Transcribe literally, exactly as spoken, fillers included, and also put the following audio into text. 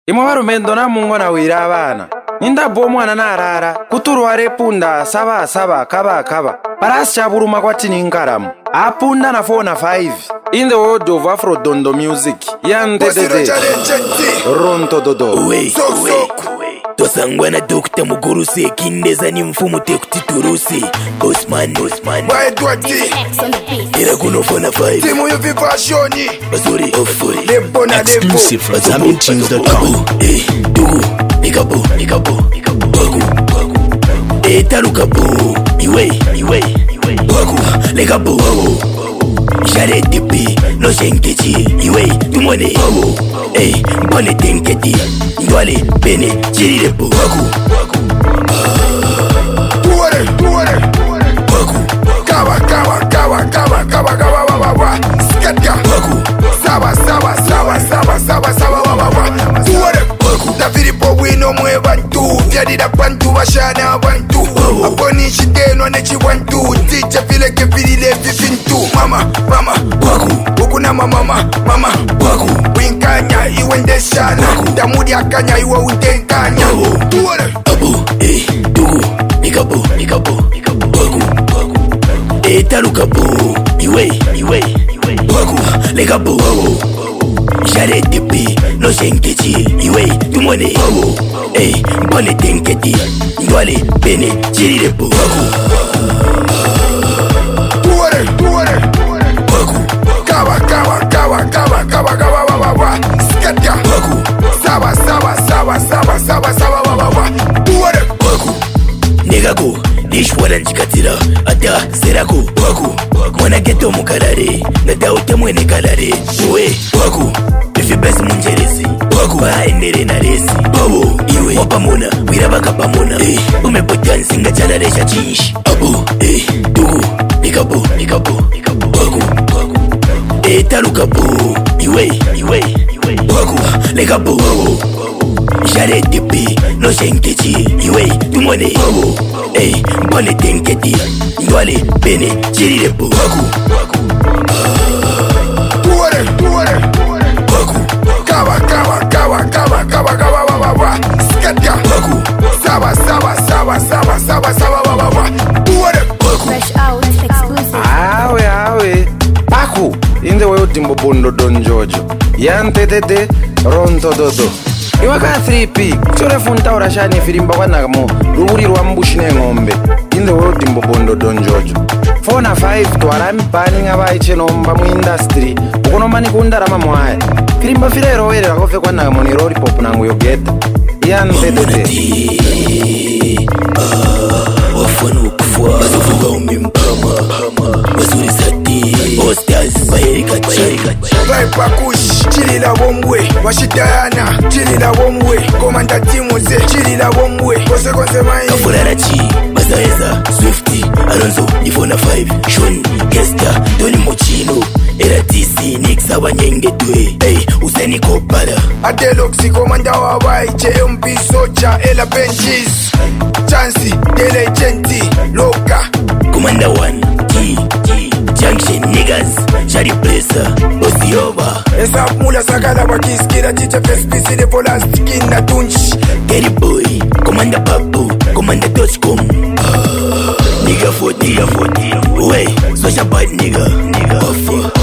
Imwe varumendo na mungo na wira abana nindabho mwana na arara kuturwa repunda saba saba kaba kaba parasi chaburuma kwatini nkaramu apunda na four na five in the world of Afro Dondo music yandedede ronto dodo uwe uwe tosangwana dokta muguru sekindeza ni mfumu tekutiturusi Osman Osman Waedwati ira kuno four na five timu yuvi fashoni basuri ofuri lepo na lepo exclusive from zamin tunes dot com. eh dugu nikabo nikabo bagu bagu eh taruka bu iwe iwe iwe bagu nikabo bagu jare tipi no senkechi iwe tumone bagu eh bone tenketi ndwale bene chirire bu bagu tuware tuware bagu kawa kawa kawa kawa kawa kawa wa wa skatka bagu sawa sawa sawa sawa sawa sawa wa wa tuware na filipo wino mwe bantu vyadida bantu bashana bantu aponi shitenwa nechi bantu ticha vile ke vilile vifintu mama mama bagu ukuna mama mama bagu winkanya iwendeshana damudi akanya iwe utenkanya tuware abu eh dugu nikabo nikabo bagu bagu eh taruka bu iwe iwe iwe bagu nikabo bagu jare tipi no senkechi iwe tumone bagu eh bone tenketi ndwale bene chirire bu bagu tuware tuware bagu kawa kawa kawa kawa kawa kawa wa wa wa skatka bagu sawa sawa sawa sawa sawa sawa wa wa wa tuware bagu negago nishwara njikatira ata serako bagu mwana geto mukarare nadaute mwene kalare uwe bagu ifibesi munjeresi bagu baendere na resi babu iwe wapamona wirabaka pamona eh umepotansi ngachalaresha chinshi abu eh dugu nikabo nikabo bagu bagu eh taruka bu iwe iwe iwe bagu nikabo bagu jare tipi no senkechi iwe tumone bagu eh bone tenketi ndwale bene chirire bu bagu tuware tuware bagu kawa kawa kawa kawa kawa kawa wa wa wa skatka bagu sawa sawa sawa sawa sawa sawa wa wa wa tuware Fresh out, exclusive. awe awe paku in the world of Bondo Don Jojo yantedede ronto dodo iwaka three p chore funta urashani firimba kwanakamo ruburirwa mbushi n'eng'ombe in the world of Bondo Don Jojo four na five twarami pani ng'abaichenomba mu industry ukonomani kundarama mwaya firimba firero werera kofe kwanakamo ni lollipop nangu yogeta yantedede wafana ukufwa bazuvuga umimpama bazuri sati ostars bayerika chayika Viper Kush chilila bomwe washitayana chilila bomwe komanda timuze chilila bomwe kose kose mai kafurarachi bazaeza swifty alonzo ni four na five shon gesta doni mochino era tc nix abanyengetwe hey useni kopara Adeloxi komanda wa bai J M P soja ela benches chansi dele genti loka commander one G G junction niggas shari presa osioba esa mula sakala wakiskira chicha face piece de volas skin na tunch Terry boy commander papu commander dotcom nigga for nigga for way social bad nigga nigga